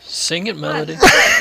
Sing it, Melody.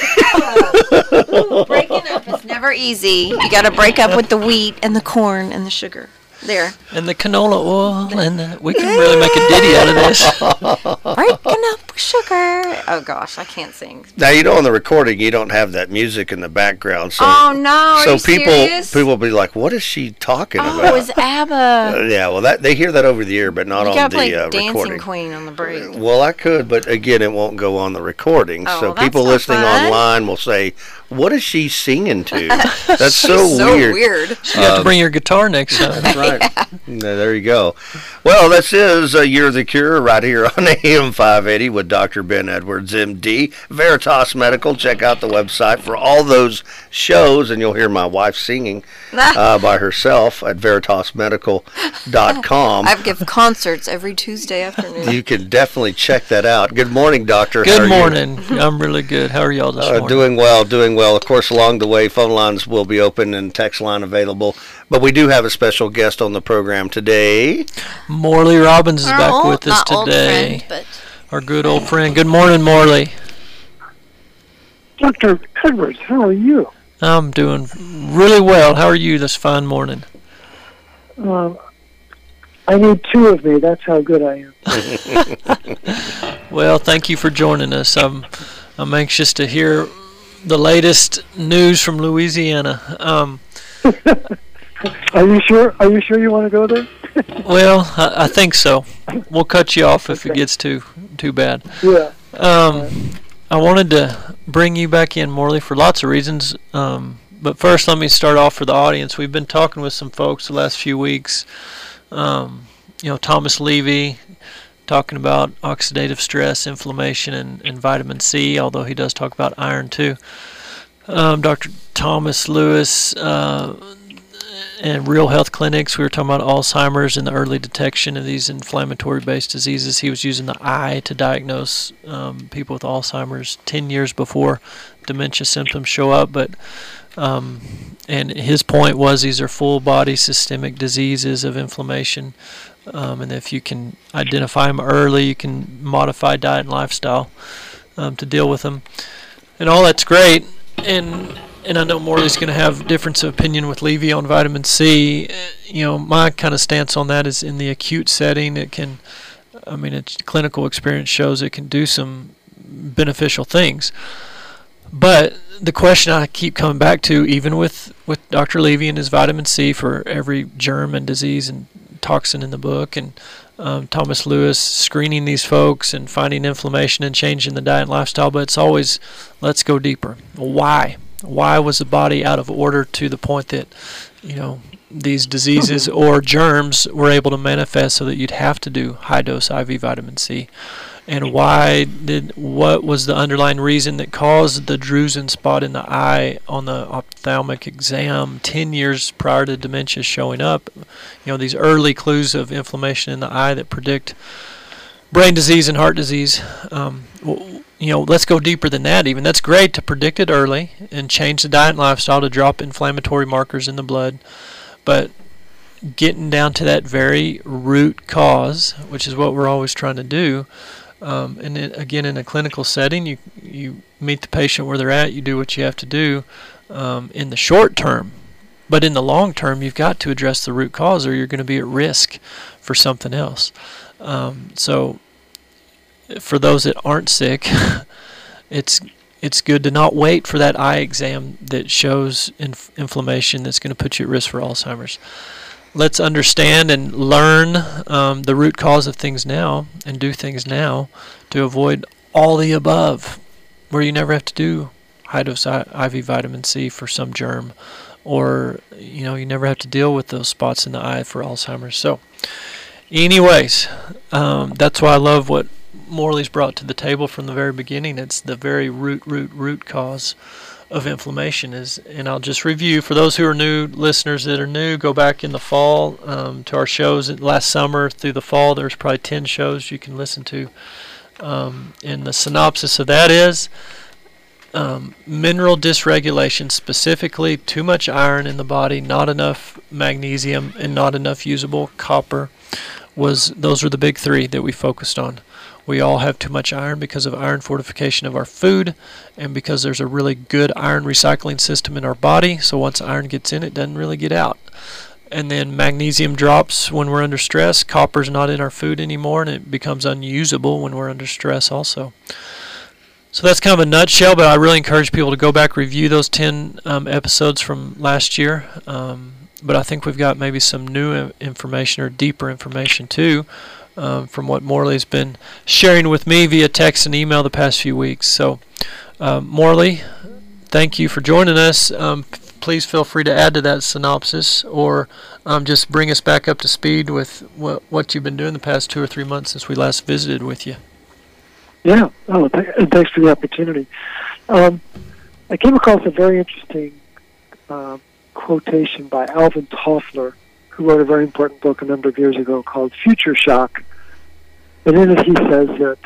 Breaking up is never easy. You got to break up with the wheat and the corn and the sugar. There. And the canola oil, and we can really make a ditty out of this. Breaking up with sugar. Oh, gosh, I can't sing. Now, on the recording, you don't have that music in the background. So, oh, no, are you serious? people will be like, what is she talking about? Oh, it was ABBA. Yeah, well, they hear that over the ear, but not on the play recording. Dancing Queen on the break. Well, I could, but again, it won't go on the recording. Oh, so that's people not listening fun. online will say, what is she singing to? That's so weird. You have to bring your guitar next time. That's right. Yeah, there you go. Well, this is Year of the Cure right here on AM 580 with Dr. Ben Edwards, MD, Veritas Medical. Check out the website for all those shows, and you'll hear my wife singing by herself at veritasmedical.com. I give concerts every Tuesday afternoon. You can definitely check that out. Good morning, Doctor. Good morning. I'm really good. How are y'all this morning? Doing well. Of course, along the way, phone lines will be open and text line available. But we do have a special guest on the program today. Morley Robbins is back with us today. Old friend, but our good old friend. Good morning, Morley. Dr. Edwards, how are you? I'm doing really well. How are you this fine morning? I need two of me. That's how good I am. Well, thank you for joining us. I'm anxious to hear the latest news from Louisiana. Are you sure? Are you sure you want to go there? Well, I think so. We'll cut you off if it gets too bad. Yeah. I wanted to bring you back in, Morley, for lots of reasons. But first, let me start off for the audience. We've been talking with some folks the last few weeks. Thomas Levy talking about oxidative stress, inflammation, and vitamin C, although he does talk about iron too. Dr. Thomas Lewis and Real Health Clinics, we were talking about Alzheimer's and the early detection of these inflammatory-based diseases. He was using the eye to diagnose people with Alzheimer's 10 years before dementia symptoms show up. And his point was these are full-body systemic diseases of inflammation. And if you can identify them early, you can modify diet and lifestyle to deal with them. And all that's great. And I know Morley's going to have difference of opinion with Levy on vitamin C. My kind of stance on that is in the acute setting, its clinical experience shows it can do some beneficial things. But the question I keep coming back to, even with Dr. Levy and his vitamin C for every germ and disease and toxin in the book, and Thomas Lewis screening these folks and finding inflammation and changing the diet and lifestyle, but it's always, let's go deeper. Why? Why was the body out of order to the point that, these diseases or germs were able to manifest so that you'd have to do high-dose IV vitamin C? And what was the underlying reason that caused the drusen spot in the eye on the ophthalmic exam 10 years prior to dementia showing up? These early clues of inflammation in the eye that predict brain disease and heart disease. Let's go deeper than that even. That's great to predict it early and change the diet and lifestyle to drop inflammatory markers in the blood. But getting down to that very root cause, which is what we're always trying to do, and then, again, in a clinical setting, you meet the patient where they're at, you do what you have to do in the short term. But in the long term, you've got to address the root cause or you're going to be at risk for something else. So for those that aren't sick, it's good to not wait for that eye exam that shows inflammation that's going to put you at risk for Alzheimer's. Let's understand and learn the root cause of things now and do things now to avoid all the above, where you never have to do high-dose IV vitamin C for some germ, or you never have to deal with those spots in the eye for Alzheimer's. So anyways, that's why I love what Morley's brought to the table from the very beginning. It's the very root cause of inflammation and I'll just review for those who are new, listeners that are new, go back in the fall to our shows last summer through the fall. There's probably 10 shows you can listen to. And the synopsis of that is mineral dysregulation, specifically too much iron in the body, not enough magnesium, and not enough usable copper. Those were the big three that we focused on. We all have too much iron because of iron fortification of our food and because there's a really good iron recycling system in our body. So once iron gets in, it doesn't really get out. And then magnesium drops when we're under stress. Copper's not in our food anymore, and it becomes unusable when we're under stress also. So that's kind of a nutshell, but I really encourage people to go back, review those 10 episodes from last year. But I think we've got maybe some new information or deeper information too from what Morley's been sharing with me via text and email the past few weeks. So Morley, thank you for joining us. Please feel free to add to that synopsis or just bring us back up to speed with what you've been doing the past 2 or 3 months since we last visited with you. Yeah, and thanks for the opportunity. I came across a very interesting quotation by Alvin Toffler, who wrote a very important book a number of years ago called Future Shock. And in it he says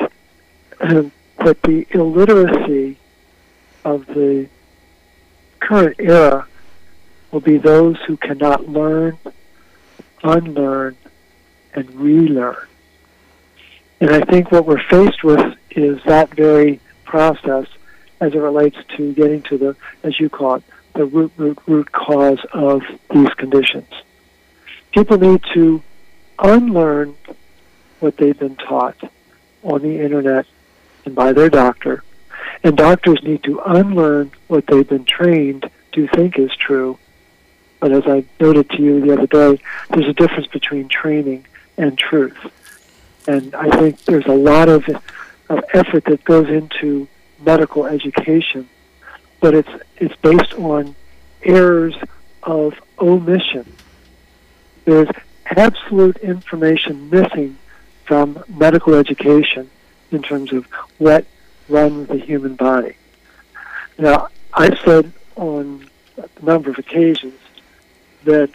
that the illiteracy of the current era will be those who cannot learn, unlearn, and relearn. And I think what we're faced with is that very process as it relates to getting to the, as you call it, the root cause of these conditions. People need to unlearn what they've been taught on the internet and by their doctor, and doctors need to unlearn what they've been trained to think is true. But as I noted to you the other day, there's a difference between training and truth. And I think there's a lot of effort that goes into medical education, but it's based on errors of omission. There's absolute information missing from medical education in terms of what runs the human body. Now, I've said on a number of occasions that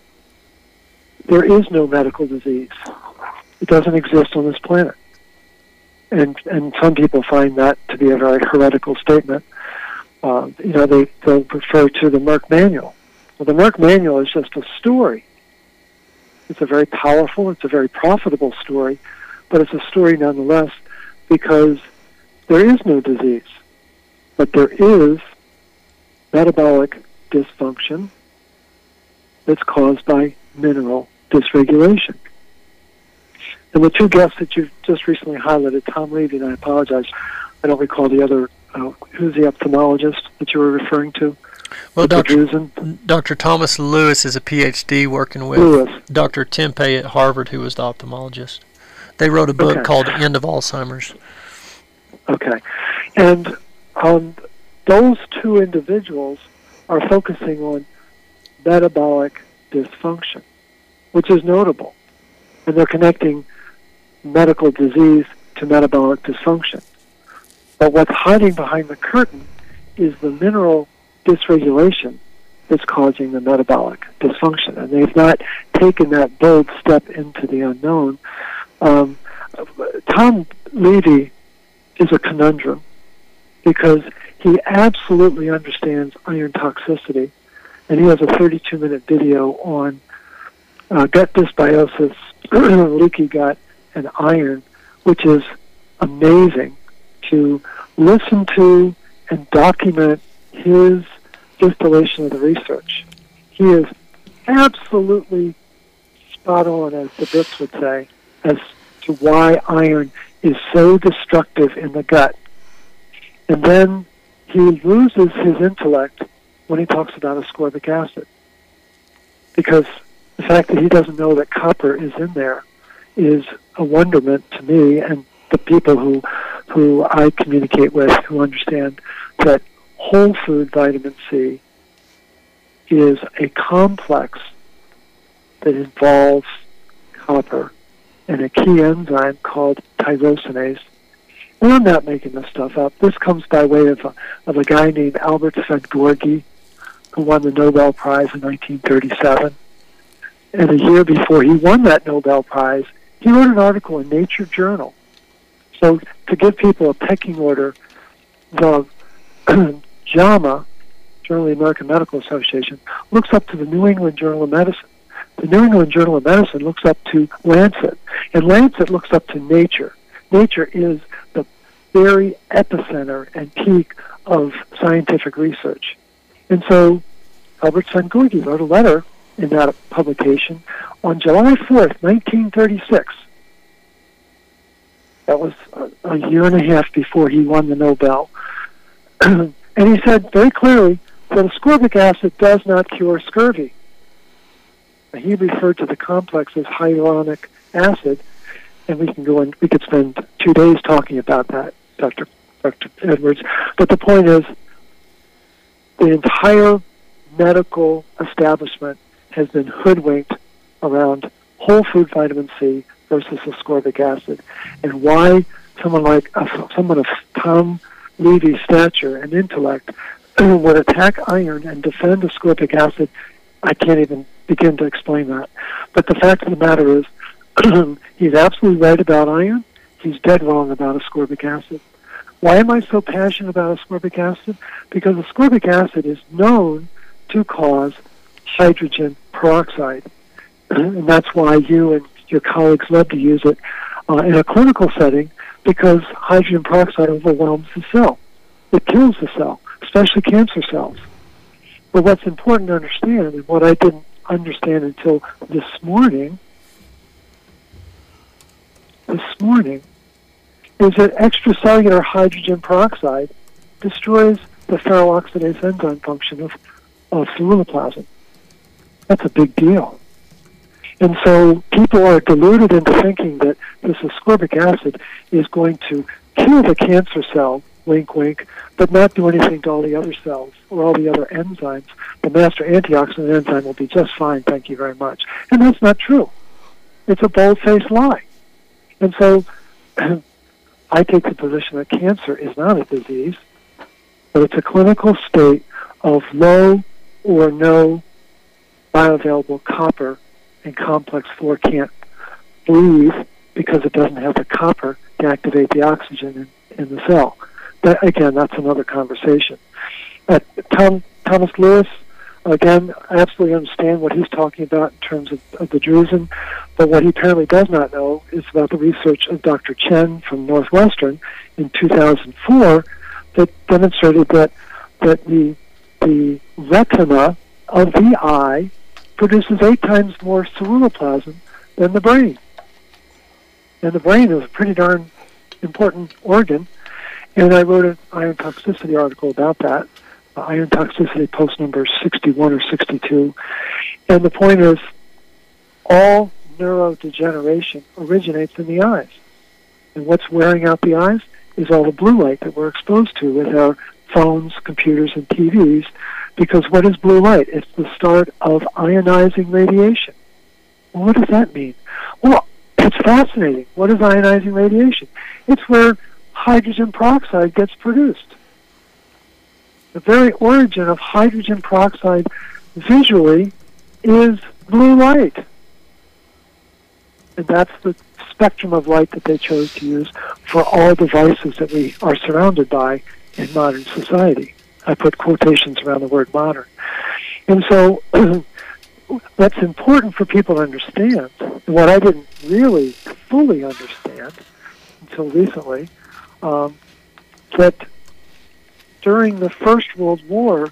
there is no medical disease. It doesn't exist on this planet. And some people find that to be a very heretical statement. They'll refer to the Merck Manual. Well, the Merck Manual is just a story. It's a very powerful, it's a very profitable story, but it's a story nonetheless because there is no disease. But there is metabolic dysfunction that's caused by mineral dysregulation. And the two guests that you've just recently highlighted, Tom Levy, and I apologize, I don't recall the other, who's the ophthalmologist that you were referring to? Well, Dr. Thomas Lewis is a PhD working with Dr. Tempeh at Harvard, who was the ophthalmologist. They wrote a book called End of Alzheimer's. Okay. And those two individuals are focusing on metabolic dysfunction, which is notable. And they're connecting medical disease to metabolic dysfunction. But what's hiding behind the curtain is the mineral dysregulation that's causing the metabolic dysfunction. And they've not taken that bold step into the unknown. Tom Levy is a conundrum because he absolutely understands iron toxicity, and he has a 32-minute video on gut dysbiosis, leaky gut, and iron, which is amazing to listen to and document his distillation of the research. He is absolutely spot on, as the Brits would say, as to why iron is so destructive in the gut. And then he loses his intellect when he talks about ascorbic acid. Because the fact that he doesn't know that copper is in there is a wonderment to me and the people who I communicate with who understand that whole food vitamin C is a complex that involves copper and a key enzyme called tyrosinase. And I'm not making this stuff up. This comes by way of a guy named Albert Szent-Györgyi, who won the Nobel Prize in 1937. And a year before he won that Nobel Prize, he wrote an article in Nature Journal. So to give people a pecking order, the JAMA, Journal of the American Medical Association, looks up to the New England Journal of Medicine. The New England Journal of Medicine looks up to Lancet, and Lancet looks up to Nature. nature is the very epicenter and peak of scientific research. And so Albert Szent-Györgyi wrote a letter in that publication on July 4th, 1936. That was a year and a half before he won the Nobel. And he said very clearly that ascorbic acid does not cure scurvy. He referred to the complex as hyaluronic acid, and we could spend 2 days talking about that, Dr. Edwards. But the point is, the entire medical establishment has been hoodwinked around whole food vitamin C versus ascorbic acid, and why someone of Tom Levy's stature and intellect would attack iron and defend ascorbic acid. I can't even begin to explain that. But the fact of the matter is, he's absolutely right about iron. He's dead wrong about ascorbic acid. Why am I so passionate about ascorbic acid? Because ascorbic acid is known to cause hydrogen peroxide. And that's why you and your colleagues love to use it in a clinical setting, because hydrogen peroxide overwhelms the cell. It kills the cell, especially cancer cells. But what's important to understand, and what I didn't understand until this morning, is that extracellular hydrogen peroxide destroys the ferroxidase enzyme function of ceruloplasmin. That's a big deal. And so people are deluded into thinking that this ascorbic acid is going to kill the cancer cell, wink, wink, but not do anything to all the other cells or all the other enzymes. The master antioxidant enzyme will be just fine, thank you very much. And that's not true. It's a bold-faced lie. And so I take the position that cancer is not a disease, but it's a clinical state of low or no bioavailable copper, and complex 4 can't breathe because it doesn't have the copper to activate the oxygen in the cell. But again, that's another conversation. Thomas Lewis, again, I absolutely understand what he's talking about in terms of the drusen, but what he apparently does not know is about the research of Dr. Chen from Northwestern in 2004 that demonstrated that the retina of the eye produces 8 times more ceruloplasmin than the brain. And the brain is a pretty darn important organ. And I wrote an iron toxicity article about that, iron toxicity post number 61 or 62. And the point is, all neurodegeneration originates in the eyes. And what's wearing out the eyes is all the blue light that we're exposed to with our phones, computers, and TVs. Because what is blue light? It's the start of ionizing radiation. Well, what does that mean? Well, it's fascinating. What is ionizing radiation? It's where hydrogen peroxide gets produced. The very origin of hydrogen peroxide visually is blue light. And that's the spectrum of light that they chose to use for all devices that we are surrounded by in modern society. I put quotations around the word modern. And so what's important for people to understand, and what I didn't really fully understand until recently, that during the First World War,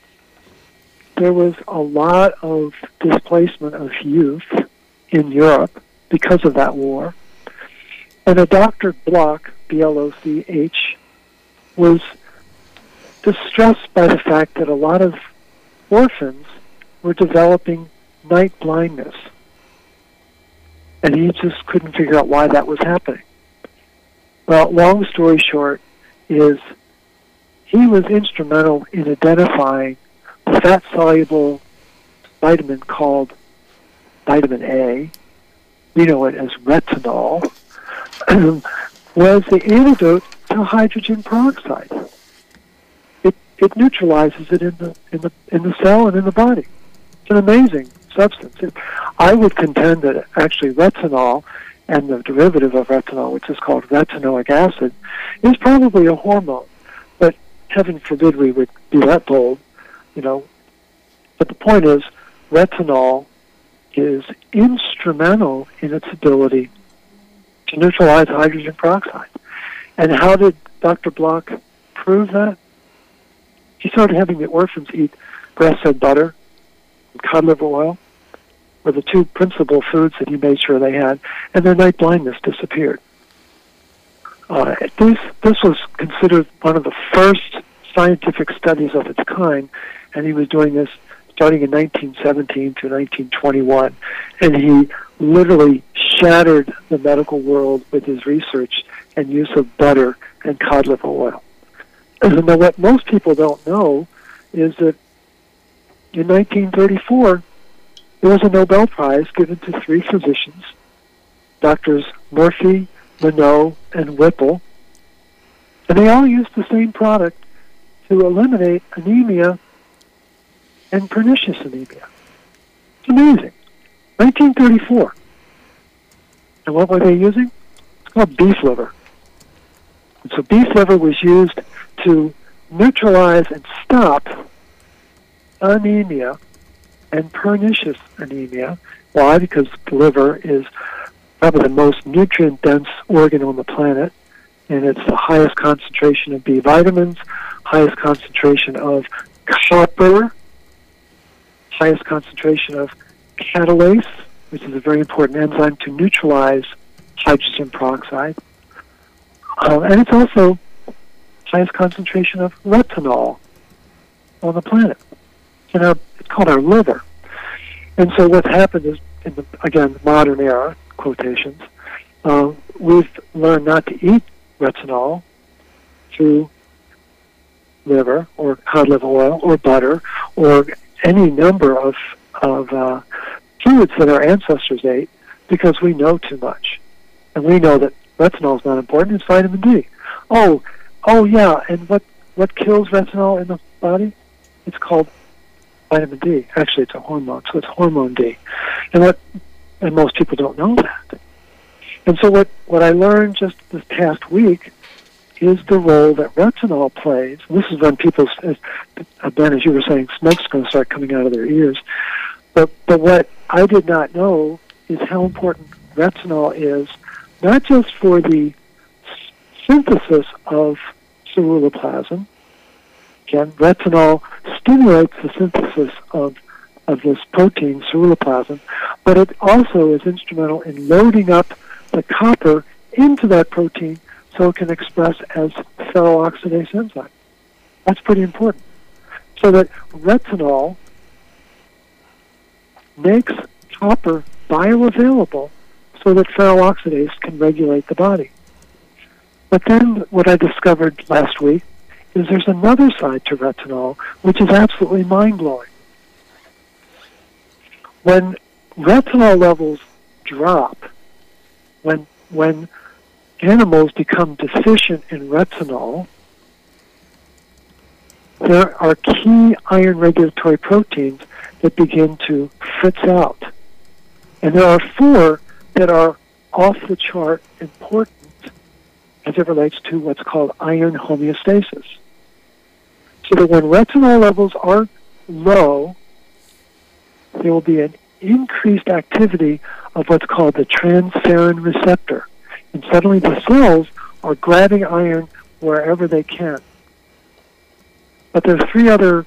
there was a lot of displacement of youth in Europe because of that war. And a Dr. Bloch, B-L-O-C-H, was distressed by the fact that a lot of orphans were developing night blindness. And he just couldn't figure out why that was happening. Well, long story short is he was instrumental in identifying the fat-soluble vitamin called vitamin A, we know it as retinol, was the antidote to hydrogen peroxide. It neutralizes it in the cell and in the body. It's an amazing substance. I would contend that actually retinol and the derivative of retinol, which is called retinoic acid, is probably a hormone. But heaven forbid we would be that bold, you know. But the point is, retinol is instrumental in its ability to neutralize hydrogen peroxide. And how did Dr. Block prove that? He started having the orphans eat grass-fed butter and cod liver oil were the two principal foods that he made sure they had, and their night blindness disappeared. This was considered one of the first scientific studies of its kind, and he was doing this starting in 1917 to 1921, and he literally shattered the medical world with his research and use of butter and cod liver oil. And now what most people don't know is that in 1934, there was a Nobel Prize given to three physicians, Doctors Murphy, Minot, and Whipple, and they all used the same product to eliminate anemia and pernicious anemia. It's amazing. 1934. And what were they using? It's called beef liver. And so beef liver was used to neutralize and stop anemia and pernicious anemia. Why? Because the liver is probably the most nutrient-dense organ on the planet, and it's the highest concentration of B vitamins, highest concentration of copper, highest concentration of catalase, which is a very important enzyme to neutralize hydrogen peroxide. And it's also highest concentration of retinol on the planet. It's called our liver. And so what's happened is, in the, again, modern era, quotations, we've learned not to eat retinol through liver or cod liver oil or butter or any number of foods that our ancestors ate because we know too much. And we know that retinol is not important, it's vitamin D. Oh yeah, and what kills retinol in the body? It's called vitamin D. Actually, it's a hormone, so it's hormone D. And most people don't know that. And so what I learned just this past week is the role that retinol plays. This is when people, Ben, as you were saying, smoke's going to start coming out of their ears. But what I did not know is how important retinol is, not just for the synthesis of ceruloplasmin. Again, retinol stimulates the synthesis of this protein, ceruloplasmin, but it also is instrumental in loading up the copper into that protein so it can express as ferroxidase enzyme. That's pretty important. So that retinol makes copper bioavailable so that ferroxidase can regulate the body. But then what I discovered last week is there's another side to retinol which is absolutely mind-blowing. When retinol levels drop, when animals become deficient in retinol, there are key iron regulatory proteins that begin to fritz out. And there are 4 that are off the chart important as it relates to what's called iron homeostasis. So that when retinol levels are low, there will be an increased activity of what's called the transferrin receptor. And suddenly the cells are grabbing iron wherever they can. But there are 3 other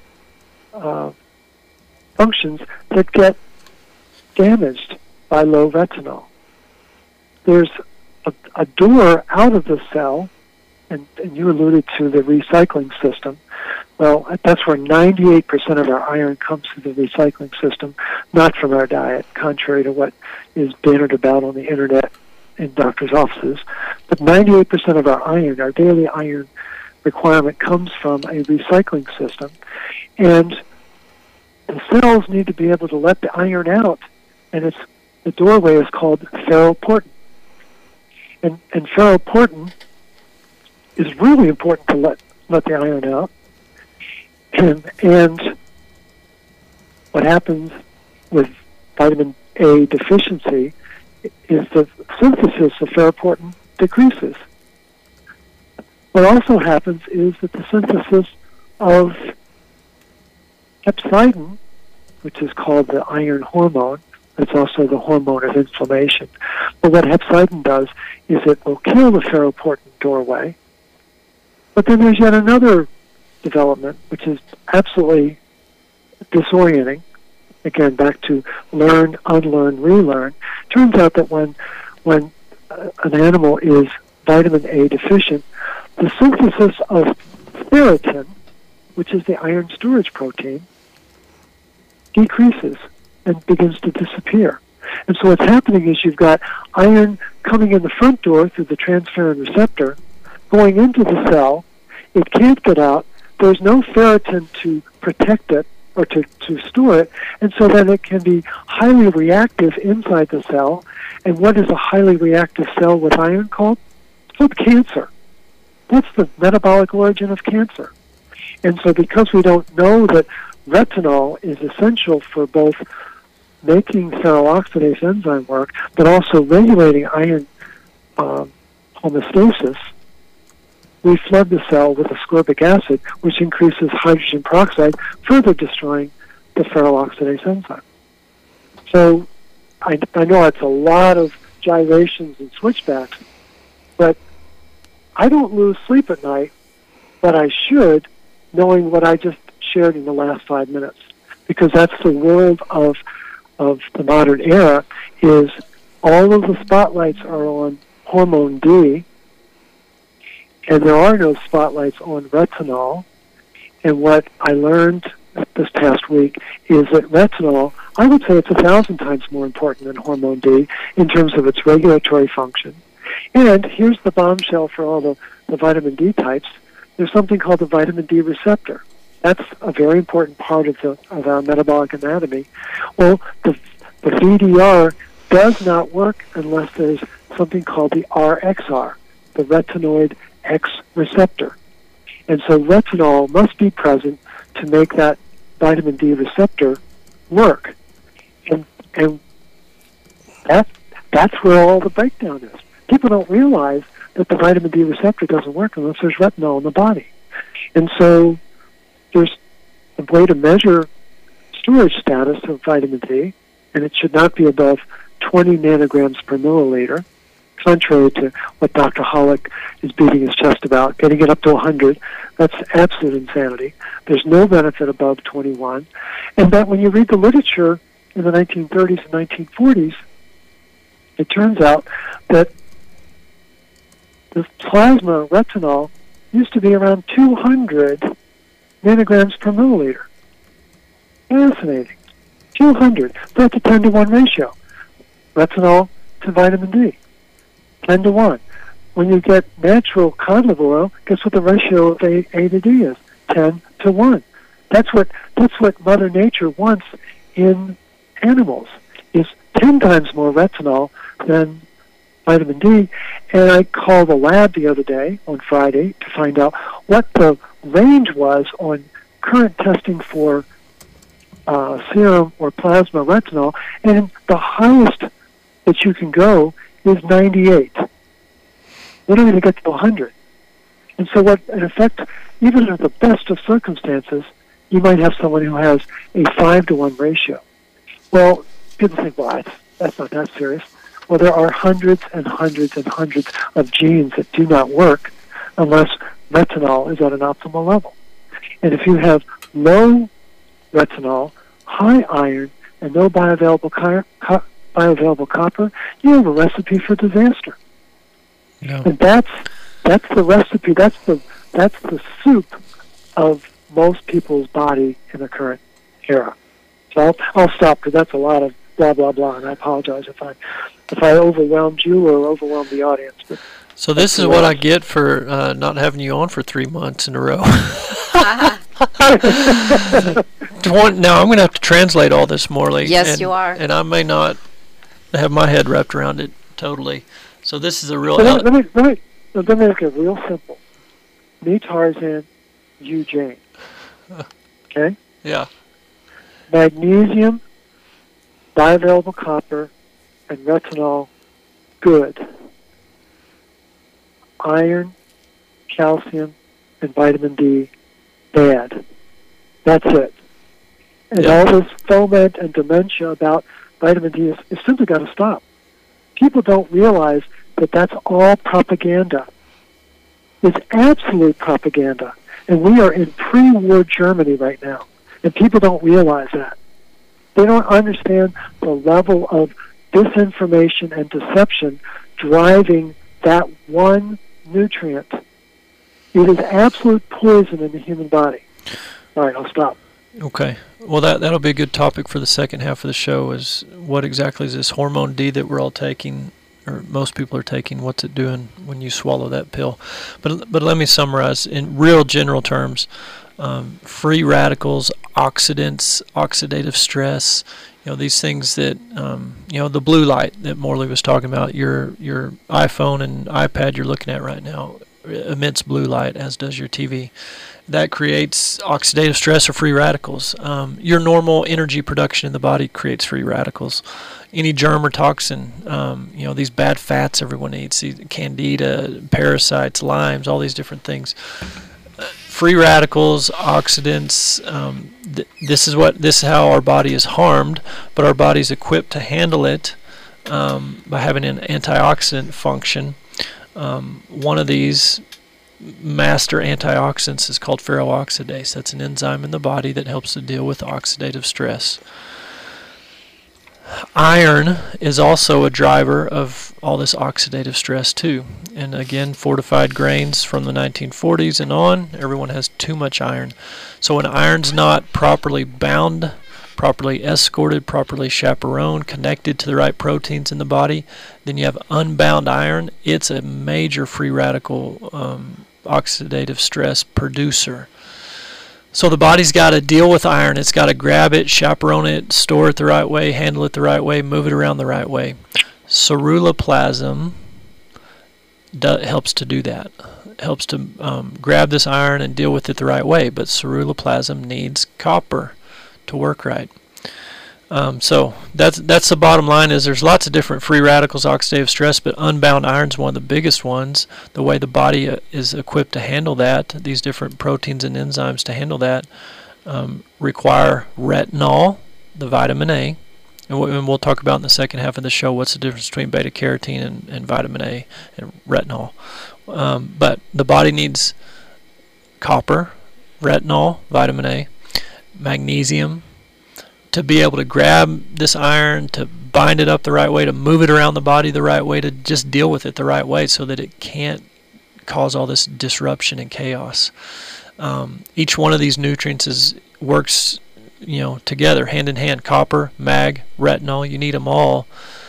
functions that get damaged by low retinol. There's a door out of the cell, and you alluded to the recycling system. Well, that's where 98% of our iron comes through the recycling system, not from our diet, contrary to what is bannered about on the internet in doctors' offices. But 98% of our iron, our daily iron requirement, comes from a recycling system. And the cells need to be able to let the iron out, and the doorway is called ferroportin. And ferroportin is really important to let the iron out. And what happens with vitamin A deficiency is the synthesis of ferroportin decreases. What also happens is that the synthesis of hepcidin, which is called the iron hormone, It's also the hormone of inflammation. But what hepcidin does is it will kill the ferroportin doorway. But then there's yet another development, which is absolutely disorienting. Again, back to learn, unlearn, relearn. Turns out that when an animal is vitamin A deficient, the synthesis of ferritin, which is the iron storage protein, decreases and begins to disappear. And so what's happening is you've got iron coming in the front door through the transferrin receptor, going into the cell. It can't get out. There's no ferritin to protect it or to store it, and so then it can be highly reactive inside the cell. And what is a highly reactive cell with iron called? It's called cancer. That's the metabolic origin of cancer. And so because we don't know that retinol is essential for both making ferroxidase enzyme work, but also regulating iron homeostasis, we flood the cell with ascorbic acid, which increases hydrogen peroxide, further destroying the ferroxidase enzyme. So I know it's a lot of gyrations and switchbacks, but I don't lose sleep at night, but I should, knowing what I just shared in the last 5 minutes, because that's the world of the modern era, is all of the spotlights are on hormone D, and there are no spotlights on retinol. And what I learned this past week is that retinol, I would say it's 1,000 times more important than hormone D in terms of its regulatory function. And here's the bombshell for all the vitamin D types. There's something called the vitamin D receptor. That's a very important part of our metabolic anatomy. Well, the VDR does not work unless there's something called the RXR, the retinoid X receptor. And so retinol must be present to make that vitamin D receptor work. And that's where all the breakdown is. People don't realize that the vitamin D receptor doesn't work unless there's retinol in the body. And so there's a way to measure storage status of vitamin D, and it should not be above 20 nanograms per milliliter, contrary to what Dr. Hollick is beating his chest about, getting it up to 100. That's absolute insanity. There's no benefit above 21. And that when you read the literature in the 1930s and 1940s, it turns out that the plasma retinol used to be around 200 nanograms per milliliter. Fascinating. 200. That's a 10 to 1 ratio. Retinol to vitamin D. 10 to 1. When you get natural cod liver oil, guess what the ratio of A to D is? 10 to 1. That's what Mother Nature wants in animals, is 10 times more retinol than vitamin D. And I called the lab the other day, on Friday, to find out what the range was on current testing for serum or plasma retinol, and the highest that you can go is 98. We don't even get to 100. And so what, in effect, even in the best of circumstances, you might have someone who has a 5 to 1 ratio. Well, people think, well, that's not that serious. Well, there are hundreds and hundreds and hundreds of genes that do not work unless retinol is at an optimal level. And if you have low retinol, high iron, and no bioavailable copper, you have a recipe for disaster. No. And that's the recipe. That's the soup of most people's body in the current era. So I'll stop, because that's a lot of blah blah blah, and I apologize if I overwhelmed you or overwhelmed the audience. But so this is what I get for not having you on for 3 months in a row. Now I'm going to have to translate all this, Morley. Yes, you are. And I may not have my head wrapped around it totally. So this is a real. Let me make it real simple. Me, Tarzan, you, Jane. Okay? Yeah. Magnesium, bioavailable copper, and retinol, good. Iron, calcium, and vitamin D, bad. That's it. And all this foment and dementia about vitamin D is simply got to stop. People don't realize that that's all propaganda. It's absolute propaganda. And we are in pre-war Germany right now. And people don't realize that. They don't understand the level of disinformation and deception driving that one nutrient. It is absolute poison in the human body. All right, I'll stop. Okay. Well, that'll be a good topic for the second half of the show, is what exactly is this hormone D that we're all taking, or most people are taking? What's it doing when you swallow that pill? But let me summarize in real general terms. Free radicals, oxidants, oxidative stress, these things that, the blue light that Morley was talking about, your iPhone and iPad you're looking at right now emits blue light, as does your TV. That creates oxidative stress or free radicals. Your normal energy production in the body creates free radicals. Any germ or toxin, these bad fats everyone eats, candida, parasites, limes, all these different things. Free radicals, oxidants. This is how our body is harmed, but our body is equipped to handle it by having an antioxidant function. One of these master antioxidants is called ferroxidase. That's an enzyme in the body that helps to deal with oxidative stress. Iron is also a driver of all this oxidative stress too. And again, fortified grains from the 1940s and on, everyone has too much iron. So when iron's not properly bound, properly escorted, properly chaperoned, connected to the right proteins in the body, then you have unbound iron. It's a major free radical oxidative stress producer. So the body's got to deal with iron. It's got to grab it, chaperone it, store it the right way, handle it the right way, move it around the right way. Ceruloplasmin helps to do that. It helps to grab this iron and deal with it the right way. But ceruloplasmin needs copper to work right. So that's the bottom line. Is there's lots of different free radicals, oxidative stress, but unbound iron is one of the biggest ones. The way the body is equipped to handle that, these different proteins and enzymes to handle that, require retinol, the vitamin A, and we'll talk about in the second half of the show what's the difference between beta carotene and vitamin A and retinol. But the body needs copper, retinol, vitamin A, magnesium, to be able to grab this iron, to bind it up the right way, to move it around the body the right way, to just deal with it the right way so that it can't cause all this disruption and chaos. Each one of these nutrients works together, hand in hand. Copper, mag, retinol, you need them all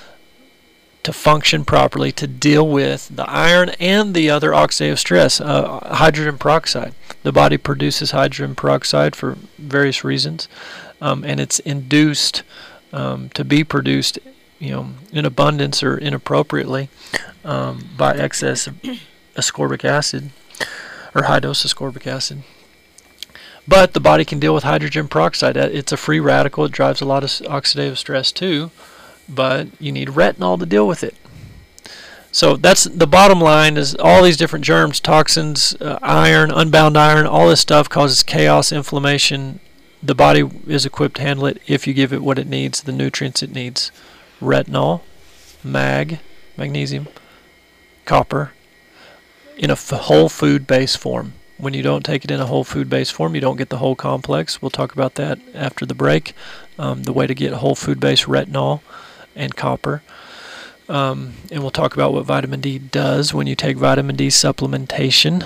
to function properly, to deal with the iron and the other oxidative stress. Hydrogen peroxide. The body produces hydrogen peroxide for various reasons. And it's induced to be produced, in abundance or inappropriately by excess of ascorbic acid or high dose ascorbic acid. But the body can deal with hydrogen peroxide. It's a free radical. It drives a lot of oxidative stress too, but you need retinol to deal with it. So that's the bottom line, is all these different germs, toxins, iron, unbound iron, all this stuff causes chaos, inflammation. The body is equipped to handle it if you give it what it needs, the nutrients it needs. Retinol, magnesium, copper, in a whole food-based form. When you don't take it in a whole food-based form, you don't get the whole complex. We'll talk about that after the break, the way to get whole food-based retinol and copper. And we'll talk about what vitamin D does when you take vitamin D supplementation.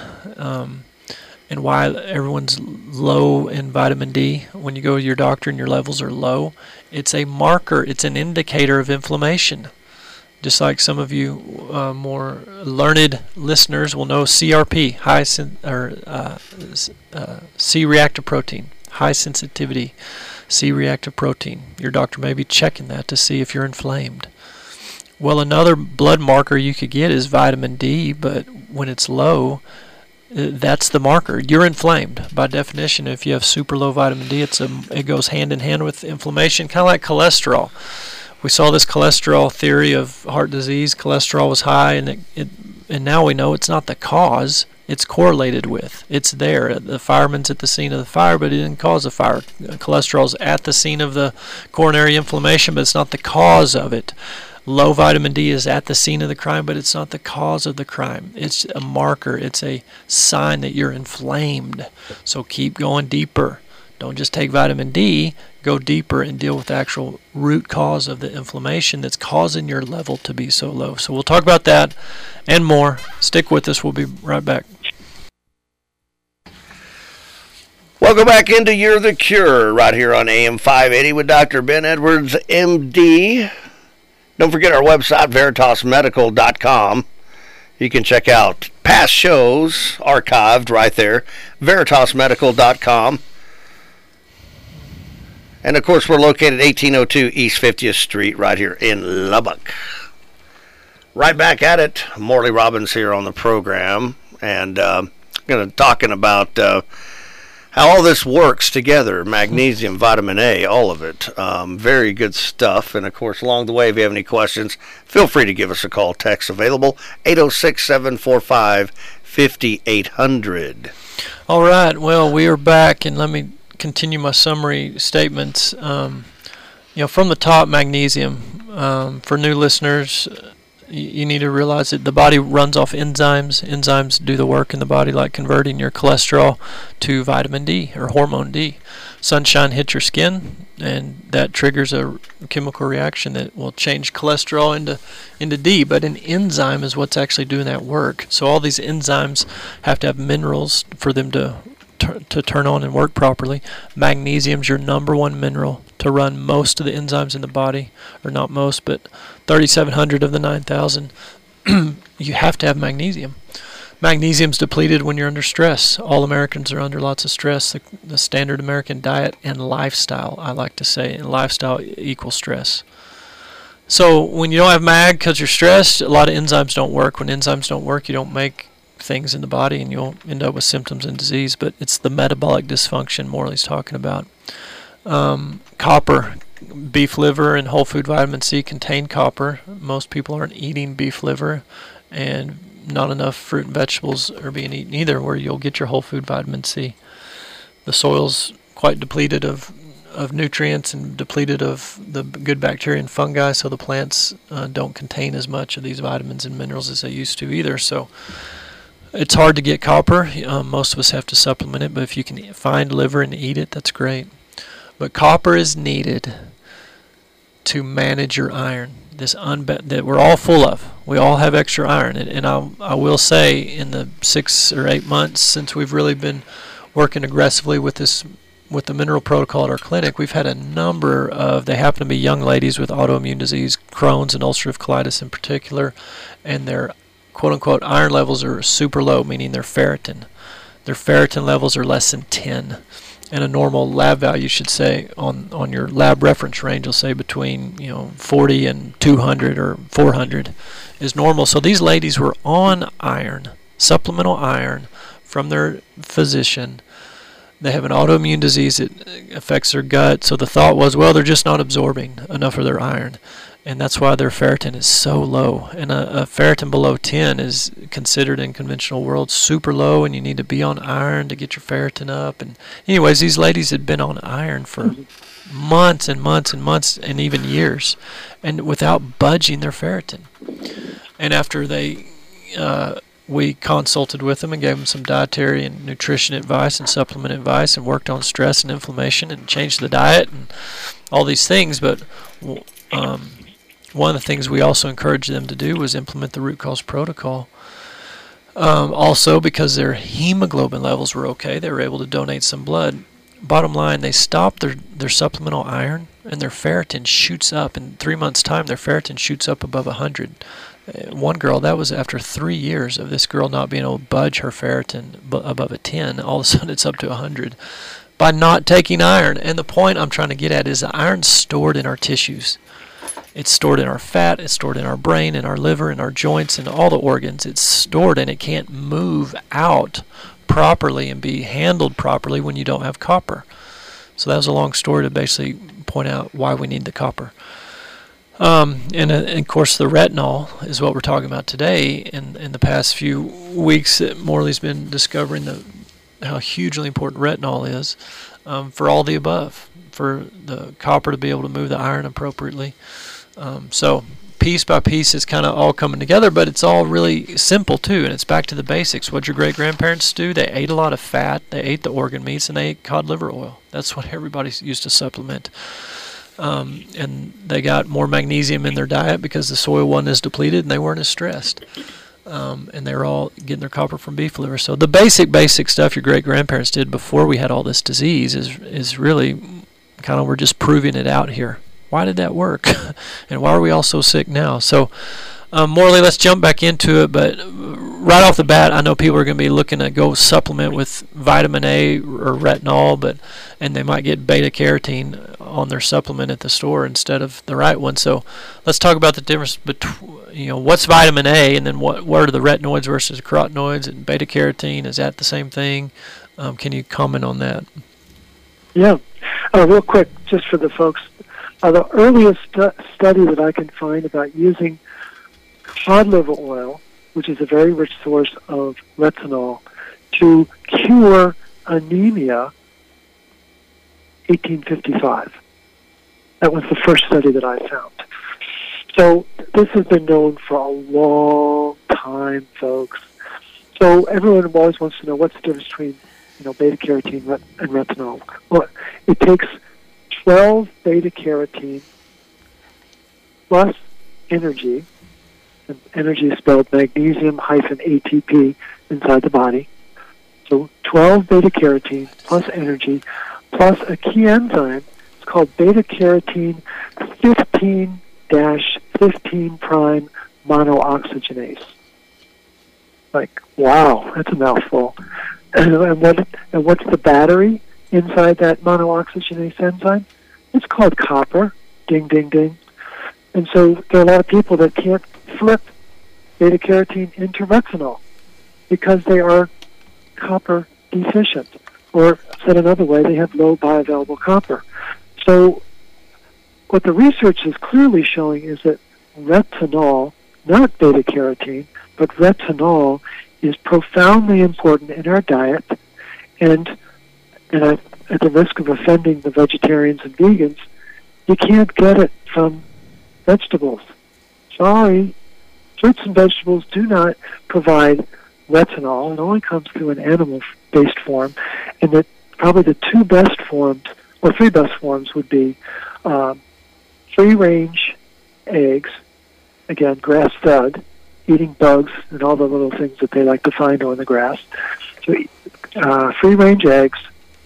And why everyone's low in vitamin D. When you go to your doctor and your levels are low, it's a marker, it's an indicator of inflammation. Just like some of you more learned listeners will know, CRP, C-reactive protein, high sensitivity C-reactive protein. Your doctor may be checking that to see if you're inflamed. Well, another blood marker you could get is vitamin D, but when it's low, that's the marker. You're inflamed. By definition, if you have super low vitamin D, it goes hand in hand with inflammation, kind of like cholesterol. We saw this cholesterol theory of heart disease. Cholesterol was high, and now we know it's not the cause. it's correlated with. It's there. The fireman's at the scene of the fire, but it didn't cause a fire. Cholesterol's at the scene of the coronary inflammation, but it's not the cause of it. Low vitamin D is at the scene of the crime, but it's not the cause of the crime. It's a marker. It's a sign that you're inflamed. So keep going deeper. Don't just take vitamin D. Go deeper and deal with the actual root cause of the inflammation that's causing your level to be so low. So we'll talk about that and more. Stick with us. We'll be right back. Welcome back into You're the Cure right here on AM 580 with Dr. Ben Edwards, MD. Don't forget our website, veritasmedical.com. You can check out past shows archived right there, veritasmedical.com. And, of course, we're located 1802 East 50th Street right here in Lubbock. Right back at it. Morley Robbins here on the program. And going to talking about how all this works together. Magnesium, vitamin A, all of it. Very good stuff. And, of course, along the way, if you have any questions, feel free to give us a call. Text available, 806-745-5800. All right. Well, we are back, and let me continue my summary statements. From the top, magnesium. For new listeners, you need to realize that the body runs off enzymes. Enzymes do the work in the body, like converting your cholesterol to vitamin D or hormone D. Sunshine hits your skin, and that triggers a chemical reaction that will change cholesterol into D. But an enzyme is what's actually doing that work. So all these enzymes have to have minerals for them to turn on and work properly. Magnesium's your number one mineral to run most of the enzymes in the body, or not most, but 3,700 of the 9,000. You have to have magnesium. Magnesium's depleted when you're under stress. All Americans are under lots of stress. The standard American diet and lifestyle, I like to say, and lifestyle equals stress. So when you don't have mag because you're stressed, a lot of enzymes don't work. When enzymes don't work, you don't make things in the body, and you'll end up with symptoms and disease. But it's the metabolic dysfunction Morley's talking about. Copper, beef liver and whole food vitamin C contain copper. Most people aren't eating beef liver, and not enough fruit and vegetables are being eaten either, where you'll get your whole food vitamin C. The soil's quite depleted of nutrients and depleted of the good bacteria and fungi, so the plants don't contain as much of these vitamins and minerals as they used to either. So it's hard to get copper. Most of us have to supplement it, but if you can find liver and eat it, that's great. But copper is needed to manage your iron. That we're all full of. We all have extra iron, and I will say, in the 6 or 8 months since we've really been working aggressively with the mineral protocol at our clinic, we've had a number of. They happen to be young ladies with autoimmune disease, Crohn's and ulcerative colitis in particular, and their quote-unquote iron levels are super low, meaning their ferritin. Their ferritin levels are less than 10. And a normal lab value should say on your lab reference range will say between 40 and 200 or 400 is normal. So these ladies were on iron, supplemental iron from their physician. They have an autoimmune disease that affects their gut. So the thought was, well, they're just not absorbing enough of their iron. And that's why their ferritin is so low. And a ferritin below 10 is considered in conventional world super low, and you need to be on iron to get your ferritin up. And anyways, these ladies had been on iron for months and months and months and even years, and without budging their ferritin. And after we consulted with them and gave them some dietary and nutrition advice and supplement advice, and worked on stress and inflammation and changed the diet and all these things. But one of the things we also encouraged them to do was implement the root cause protocol. Also, because their hemoglobin levels were okay, they were able to donate some blood. Bottom line, they stopped their supplemental iron, and their ferritin shoots up. In 3 months' time, their ferritin shoots up above 100. One girl, that was after 3 years of this girl not being able to budge her ferritin above a 10. All of a sudden, it's up to 100 by not taking iron. And the point I'm trying to get at is the iron's stored in our tissues. It's stored in our fat, it's stored in our brain, in our liver, in our joints, in all the organs. It's stored, and it can't move out properly and be handled properly when you don't have copper. So that was a long story to basically point out why we need the copper. And of course, the retinol is what we're talking about today. In the past few weeks, Morley's been discovering how hugely important retinol is for all the above, for the copper to be able to move the iron appropriately. So piece by piece is kind of all coming together, but it's all really simple too, and it's back to the basics. What your great-grandparents do, they ate a lot of fat, they ate the organ meats, and they ate cod liver oil. That's what everybody used to supplement. And they got more magnesium in their diet because the soil wasn't as depleted and they weren't as stressed. And they were all getting their copper from beef liver. So the basic stuff your great-grandparents did before we had all this disease is really kind of, we're just proving it out here. Why did that work? And why are we all so sick now? So, Morley, let's jump back into it. But right off the bat, I know people are going to be looking to go supplement with vitamin A or retinol, and they might get beta carotene on their supplement at the store instead of the right one. So let's talk about the difference between, what's vitamin A, and then what are the retinoids versus carotenoids, and beta carotene. Is that the same thing? Can you comment on that? Yeah. Real quick, just for the folks. The earliest study that I can find about using cod liver oil, which is a very rich source of retinol, to cure anemia, 1855. That was the first study that I found. So this has been known for a long time, folks. So everyone always wants to know what's the difference between, beta carotene and retinol. Well, it takes 12 beta carotene plus energy, and energy is spelled magnesium-ATP inside the body. So 12 beta carotene plus energy plus a key enzyme. It's called beta carotene 15-15 prime monooxygenase. Like, wow, that's a mouthful. And what's the battery inside that monooxygenase enzyme? It's called copper. Ding, ding, ding. And so there are a lot of people that can't flip beta-carotene into retinol because they are copper deficient. Or, said another way, they have low bioavailable copper. So what the research is clearly showing is that retinol, not beta-carotene, but retinol is profoundly important in our diet, and at the risk of offending the vegetarians and vegans, you can't get it from vegetables. Sorry. Fruits and vegetables do not provide retinol. It only comes through an animal-based form, and that probably the two best forms, or three best forms, would be free-range eggs, again, grass-fed, eating bugs and all the little things that they like to find on the grass. So free-range eggs,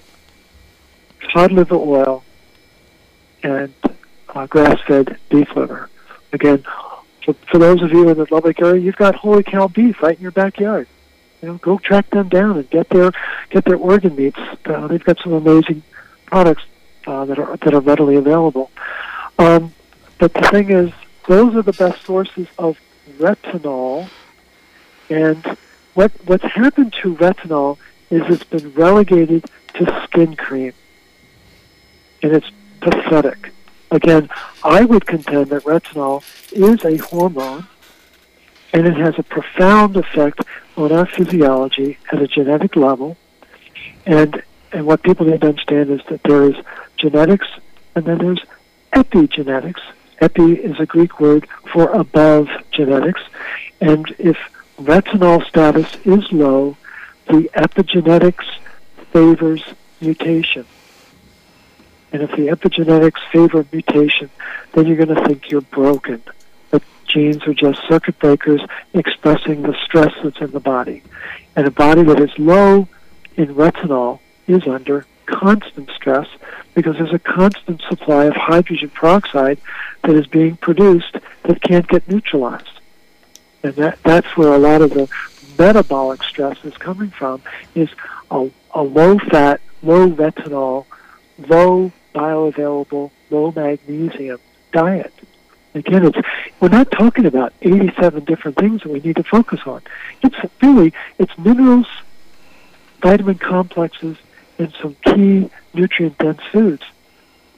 cod liver oil, and grass-fed beef liver. Again, for those of you in the Lubbock area, you've got Holy Cow beef right in your backyard. Go track them down and get their organ meats. They've got some amazing products that are readily available. But the thing is, those are the best sources of retinol, and what's happened to retinol is it's been relegated to skin cream, and it's pathetic. Again, I would contend that retinol is a hormone, and it has a profound effect on our physiology at a genetic level, and what people need to understand is that there is genetics, and then there's epigenetics. Epi is a Greek word for above genetics, and if retinol status is low, the epigenetics favors mutation. And if the epigenetics favor mutation, then you're going to think you're broken. That genes are just circuit breakers expressing the stress that's in the body. And a body that is low in retinol is under constant stress because there's a constant supply of hydrogen peroxide that is being produced that can't get neutralized. And that's where a lot of the metabolic stress is coming from, is a low-fat, low retinol, low bioavailable, low magnesium diet. Again, we're not talking about 87 different things that we need to focus on. It's minerals, vitamin complexes, and some key nutrient-dense foods.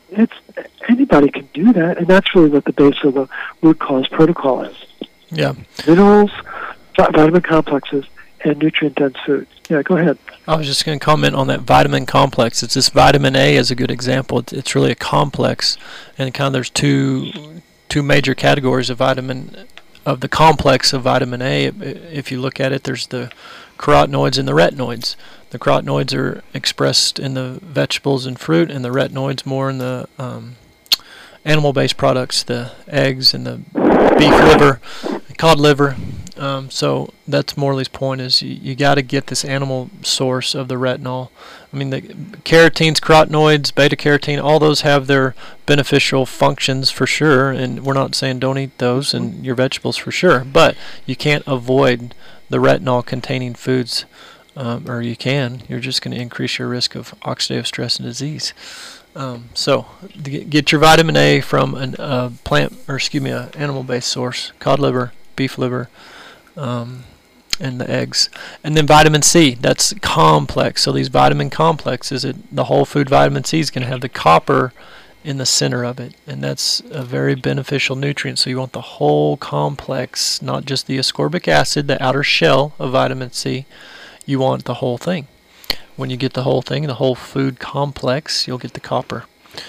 it's anybody can do that, and that's really what the base of the root cause protocol is. Yeah. Minerals, vitamin complexes, and nutrient-dense foods. Yeah, go ahead. I was just going to comment on that vitamin complex. It's this vitamin A is a good example. It's really a complex, and kind of there's two major categories of the complex of vitamin A. If you look at it, there's the carotenoids and the retinoids. The carotenoids are expressed in the vegetables and fruit, and the retinoids more in the animal-based products, the eggs and the beef liver, cod liver. So that's Morley's point, is you got to get this animal source of the retinol. I mean, the carotenes, carotenoids, beta-carotene, all those have their beneficial functions for sure, and we're not saying don't eat those in your vegetables for sure, but you can't avoid the retinol-containing foods, or you can. You're just going to increase your risk of oxidative stress and disease. So get your vitamin A from an animal-based source, cod liver, beef liver, and the eggs. And then vitamin C, that's complex. So these vitamin complexes, the whole food vitamin C is going to have the copper in the center of it, and that's a very beneficial nutrient. So you want the whole complex, not just the ascorbic acid, the outer shell of vitamin C. You want the whole thing. When you get the whole thing, the whole food complex, you'll get the copper.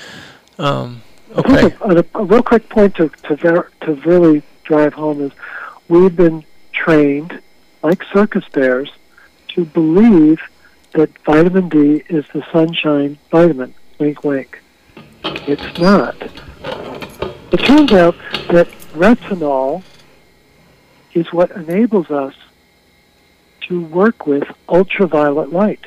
Okay. A real quick point to really drive home is we've been trained, like circus bears, to believe that vitamin D is the sunshine vitamin. Wink, wink. It's not. It turns out that retinol is what enables us to work with ultraviolet light.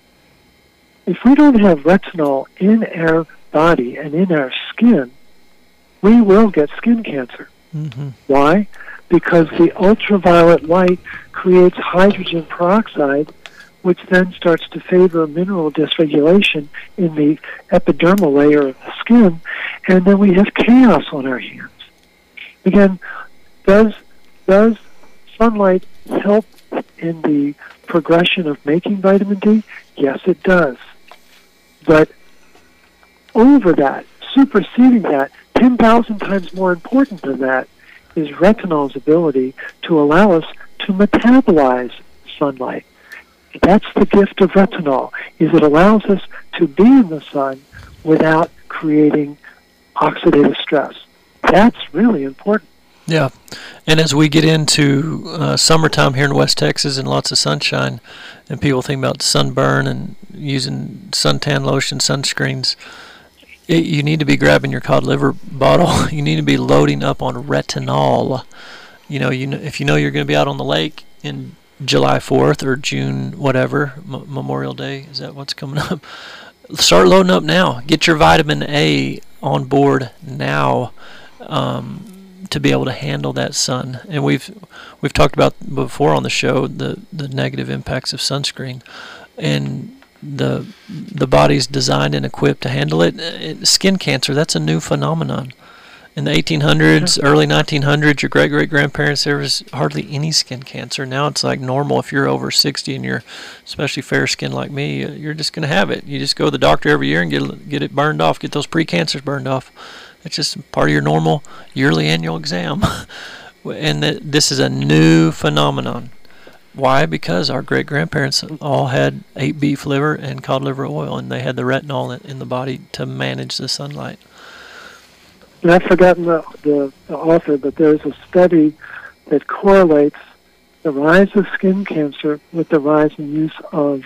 If we don't have retinol in our body and in our skin, we will get skin cancer. Mm-hmm. Why? Because the ultraviolet light creates hydrogen peroxide, which then starts to favor mineral dysregulation in the epidermal layer of the skin, and then we have chaos on our hands. Again, does sunlight help in the progression of making vitamin D? Yes, it does. But over that, superseding that, 10,000 times more important than that, is retinol's ability to allow us to metabolize sunlight. That's the gift of retinol, is it allows us to be in the sun without creating oxidative stress. That's really important. Yeah, and as we get into summertime here in West Texas and lots of sunshine, and people think about sunburn and using suntan lotion, sunscreens, you need to be grabbing your cod liver bottle. You need to be loading up on retinol. If you know you're going to be out on the lake in July 4th or June whatever, Memorial Day, is that what's coming up? Start loading up now. Get your vitamin A on board now. To be able to handle that sun. And we've talked about before on the show the negative impacts of sunscreen, and the body's designed and equipped to handle it. Skin cancer, that's a new phenomenon. In the 1800s, early 1900s, your great-great-grandparents, there was hardly any skin cancer. Now it's like normal. If you're over 60 and you're especially fair skin like me, you're just going to have it. You just go to the doctor every year and get it burned off, get those pre-cancers burned off. It's just part of your normal yearly annual exam. And this is a new phenomenon. Why? Because our great-grandparents all had ate beef liver and cod liver oil, and they had the retinol in the body to manage the sunlight. And I've forgotten the author, but there's a study that correlates the rise of skin cancer with the rise in use of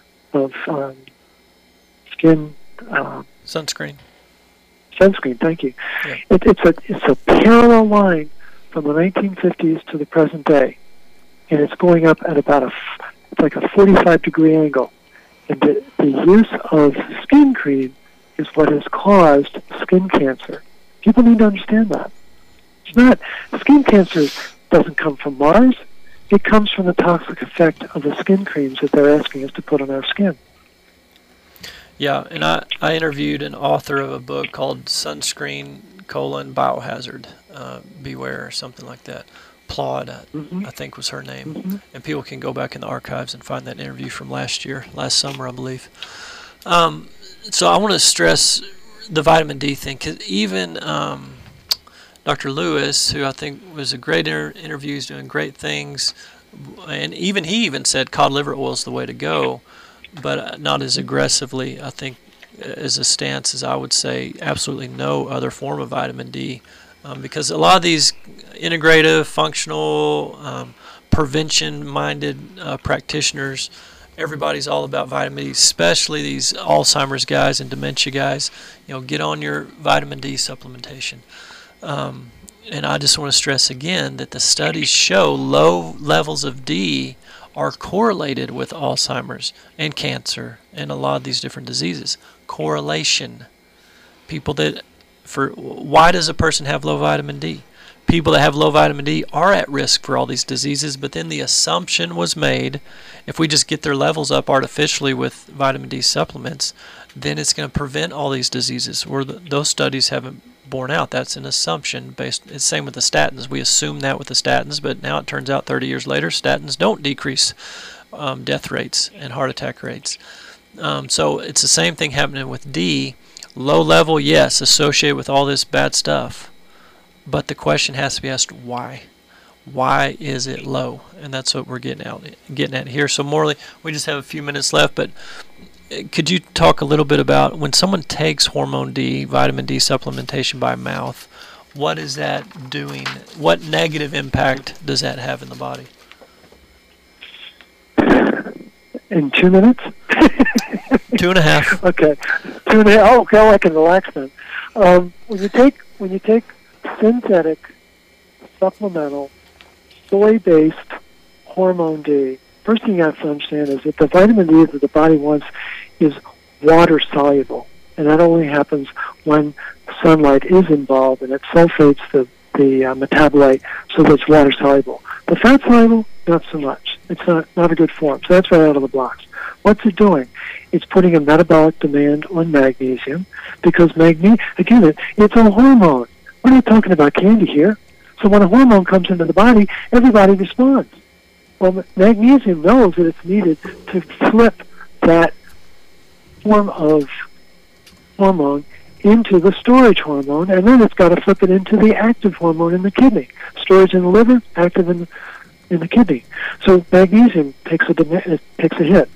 skin Sunscreen. Sunscreen, thank you. Yeah. It's a parallel line from the 1950s to the present day, and it's going up at about it's like a 45-degree angle. And the use of skin cream is what has caused skin cancer. People need to understand that. It's not skin cancer doesn't come from Mars. It comes from the toxic effect of the skin creams that they're asking us to put on our skin. Yeah, and I interviewed an author of a book called Sunscreen: Biohazard, Beware, or something like that. Plod, I think was her name. Mm-hmm. And people can go back in the archives and find that interview from last summer, I believe. So I want to stress the vitamin D thing, 'cause even Dr. Lewis, who I think was a great interview, is doing great things, and he even said cod liver oil is the way to go, but not as aggressively, I think, as a stance as I would say absolutely no other form of vitamin D, because a lot of these integrative, functional, prevention-minded practitioners, everybody's all about vitamin D, especially these Alzheimer's guys and dementia guys. Get on your vitamin D supplementation. And I just want to stress again that the studies show low levels of D are correlated with Alzheimer's and cancer and a lot of these different diseases. Correlation. Why does a person have low vitamin D? People that have low vitamin D are at risk for all these diseases, but then the assumption was made, if we just get their levels up artificially with vitamin D supplements, then it's going to prevent all these diseases. Those studies haven't borne out. That's an assumption based. It's the same with the statins. We assume that with the statins, but now it turns out 30 years later, statins don't decrease death rates and heart attack rates. So it's the same thing happening with D. Low level, yes, associated with all this bad stuff. But the question has to be asked, why? Why is it low? And that's what we're getting at here. So Morley, we just have a few minutes left, but could you talk a little bit about when someone takes hormone D, vitamin D supplementation by mouth, what is that doing? What negative impact does that have in the body? In 2 minutes? 2.5. Okay. 2.5. Oh, okay, I can relax then. When you take synthetic, supplemental, soy-based hormone D, first thing you have to understand is that the vitamin D that the body wants is water-soluble, and that only happens when sunlight is involved, and it sulfates the metabolite so that it's water-soluble. The fat-soluble, not so much. It's not a good form, so that's right out of the blocks. What's it doing? It's putting a metabolic demand on magnesium, because again, it's a hormone. We're not talking about candy here. So when a hormone comes into the body, everybody responds. Well, magnesium knows that it's needed to flip that form of hormone into the storage hormone, and then it's got to flip it into the active hormone in the kidney. Storage in the liver, active in the kidney. So magnesium takes a hit.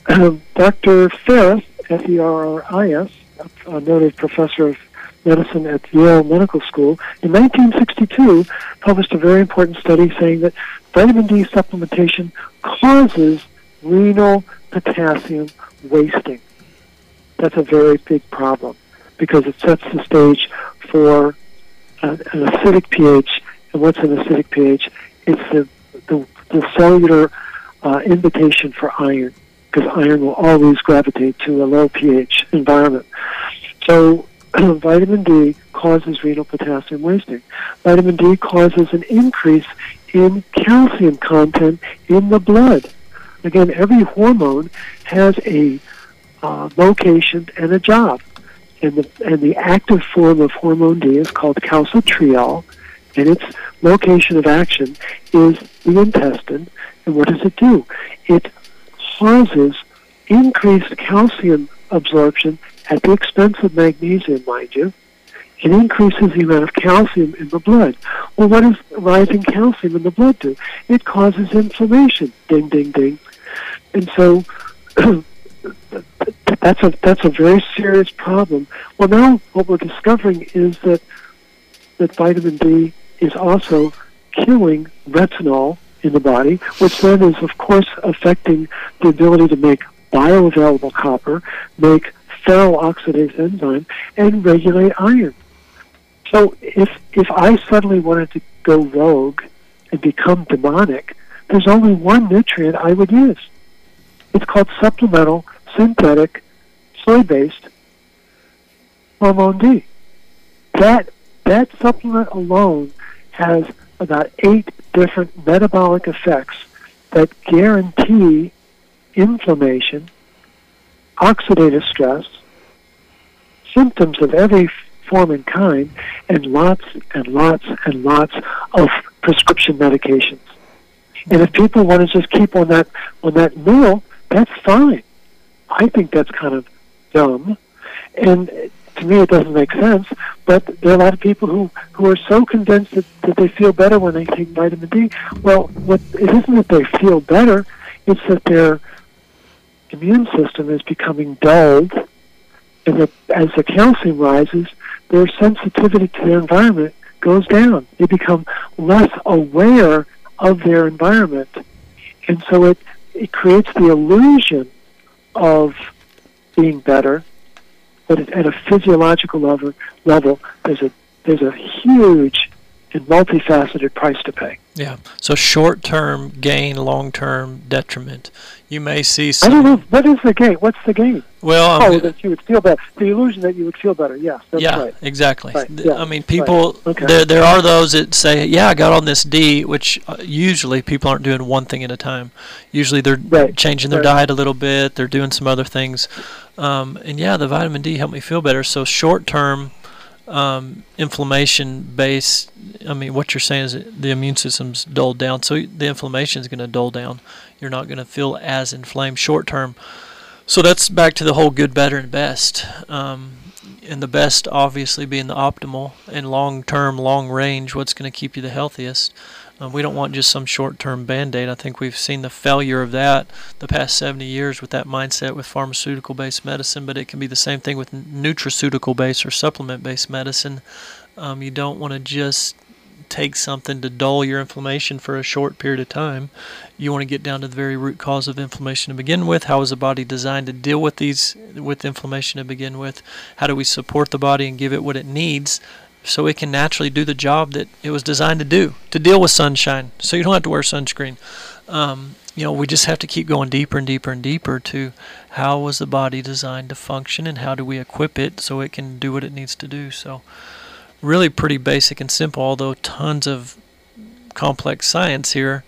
Dr. Ferris, F-E-R-R-I-S, a noted professor of medicine at Yale Medical School, in 1962 published a very important study saying that vitamin D supplementation causes renal potassium wasting. That's a very big problem because it sets the stage for an acidic pH. And what's an acidic pH? It's the cellular invitation for iron, because iron will always gravitate to a low pH environment. So vitamin D causes renal potassium wasting. Vitamin D causes an increase in calcium content in the blood. Again, every hormone has a location and a job. And the active form of hormone D is called calcitriol, and its location of action is the intestine. And what does it do? It causes increased calcium absorption at the expense of magnesium, mind you. It increases the amount of calcium in the blood. Well, what does rising calcium in the blood do? It causes inflammation. Ding, ding, ding. And so that's a very serious problem. Well, now what we're discovering is that vitamin D is also killing retinol in the body, which then is, of course, affecting the ability to make bioavailable copper, make ferroxidase enzyme, and regulate iron. So if I suddenly wanted to go rogue and become demonic, there's only one nutrient I would use. It's called supplemental, synthetic, soy-based hormone D. That supplement alone has about 8 different metabolic effects that guarantee inflammation, oxidative stress, symptoms of every form and kind, and lots and lots and lots of prescription medications. And if people want to just keep on that mill, that's fine. I think that's kind of dumb. And to me, it doesn't make sense. But there are a lot of people who are so convinced that they feel better when they take vitamin D. Well, it isn't that they feel better; it's that their immune system is becoming dulled, and that as the calcium rises, their sensitivity to their environment goes down. They become less aware of their environment, and so it creates the illusion of being better. But at a physiological level, there's a huge and multifaceted price to pay. Yeah. So short-term gain, long-term detriment. You may see I some. don't know. What is the gain? What's the gain? Well, That you would feel better. The illusion that you would feel better. Yes, that's yeah, right. exactly. Right, yeah, I mean, people. Right. Okay. There are those that say, "Yeah, I got on this D," which usually people aren't doing one thing at a time. Usually they're changing their diet a little bit. They're doing some other things, and yeah, the vitamin D helped me feel better. So short-term inflammation based. I mean, what you're saying is that the immune system's dulled down, so the inflammation is going to dull down. You're not going to feel as inflamed short-term. So that's back to the whole good, better, and best. And the best obviously being the optimal, and long-term, long-range, what's going to keep you the healthiest. We don't want just some short-term Band-Aid. I think we've seen the failure of that the past 70 years with that mindset with pharmaceutical-based medicine, but it can be the same thing with nutraceutical-based or supplement-based medicine. You don't want to just take something to dull your inflammation for a short period of time. You want to get down to the very root cause of inflammation to begin with. How is the body designed to deal with inflammation to begin with? How do we support the body and give it what it needs so it can naturally do the job that it was designed to do, to deal with sunshine, so you don't have to wear sunscreen. We just have to keep going deeper and deeper and deeper to how was the body designed to function and how do we equip it so it can do what it needs to do. So really pretty basic and simple, although tons of complex science here.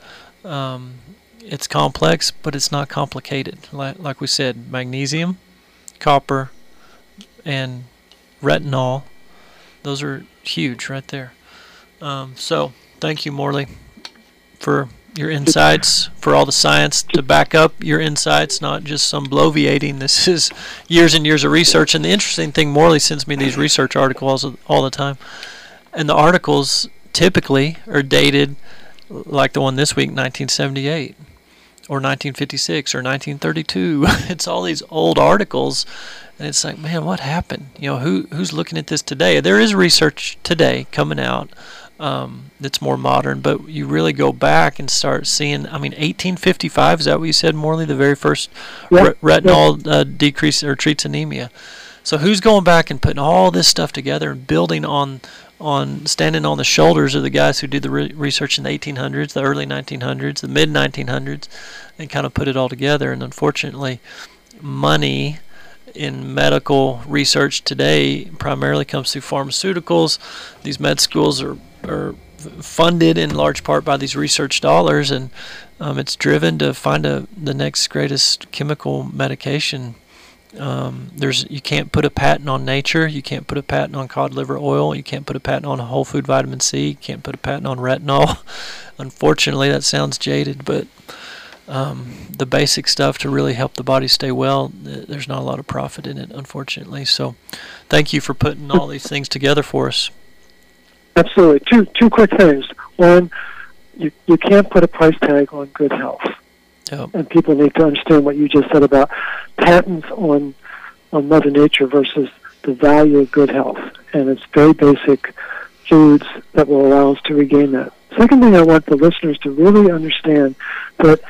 It's complex, but it's not complicated. Like we said, magnesium, copper, and retinol, those are huge right there. So thank you, Morley, for your insights, for all the science to back up your insights, not just some bloviating. This is years and years of research. And the interesting thing, Morley sends me these research articles all the time. And the articles typically are dated like the one this week, 1978 or 1956 or 1932. It's all these old articles. And it's like, man, what happened? Who's looking at this today? There is research today coming out that's more modern, but you really go back and start seeing, 1855, is that what you said, Morley? The very first retinol decrease or treats anemia. So who's going back and putting all this stuff together and building on standing on the shoulders of the guys who did the research in the 1800s, the early 1900s, the mid 1900s, and kind of put it all together? And unfortunately, money in medical research today primarily comes through pharmaceuticals. These med schools are funded in large part by these research dollars, and it's driven to find the next greatest chemical medication. You can't put a patent on nature. You can't put a patent on cod liver oil. You can't put a patent on whole food vitamin C. You can't put a patent on retinol. Unfortunately, that sounds jaded, but the basic stuff to really help the body stay well, there's not a lot of profit in it, unfortunately. So thank you for putting all these things together for us. Absolutely. Two quick things. One, you can't put a price tag on good health. Yep. And people need to understand what you just said about patents on Mother Nature versus the value of good health. And it's very basic foods that will allow us to regain that. Second thing, I want the listeners to really understand that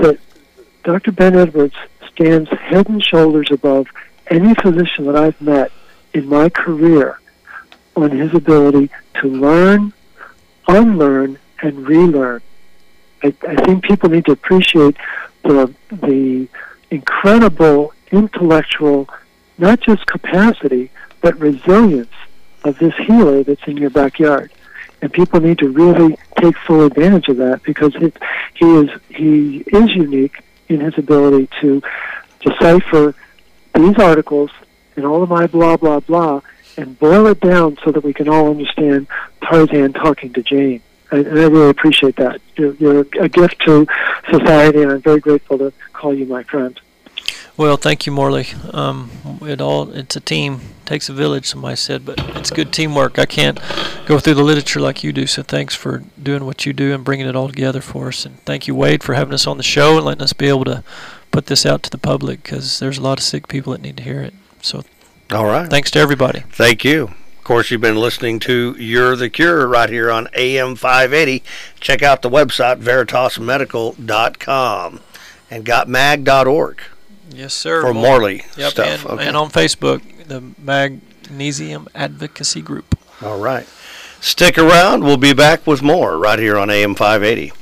Dr. Ben Edwards stands head and shoulders above any physician that I've met in my career on his ability to learn, unlearn, and relearn. I think people need to appreciate the incredible intellectual, not just capacity, but resilience of this healer that's in your backyard. And people need to really take full advantage of that, because he is unique in his ability to decipher these articles and all of my blah, blah, blah, and boil it down so that we can all understand Tarzan talking to Jane. And I really appreciate that. You're a gift to society, and I'm very grateful to call you my friend. Well, thank you, Morley. It's a team. Takes a village, somebody said, but it's good teamwork. I can't go through the literature like you do, so thanks for doing what you do and bringing it all together for us. And thank you, Wade, for having us on the show and letting us be able to put this out to the public, because there's a lot of sick people that need to hear it. So All right. thanks to everybody. Thank you. Of course, you've been listening to You're the Cure right here on AM 580. Check out the website, veritasmedical.com, and gotmag.org Yes, sir. for Morley Yep, stuff. and on Facebook, the Magnesium Advocacy Group. All right. Stick around. We'll be back with more right here on AM 580.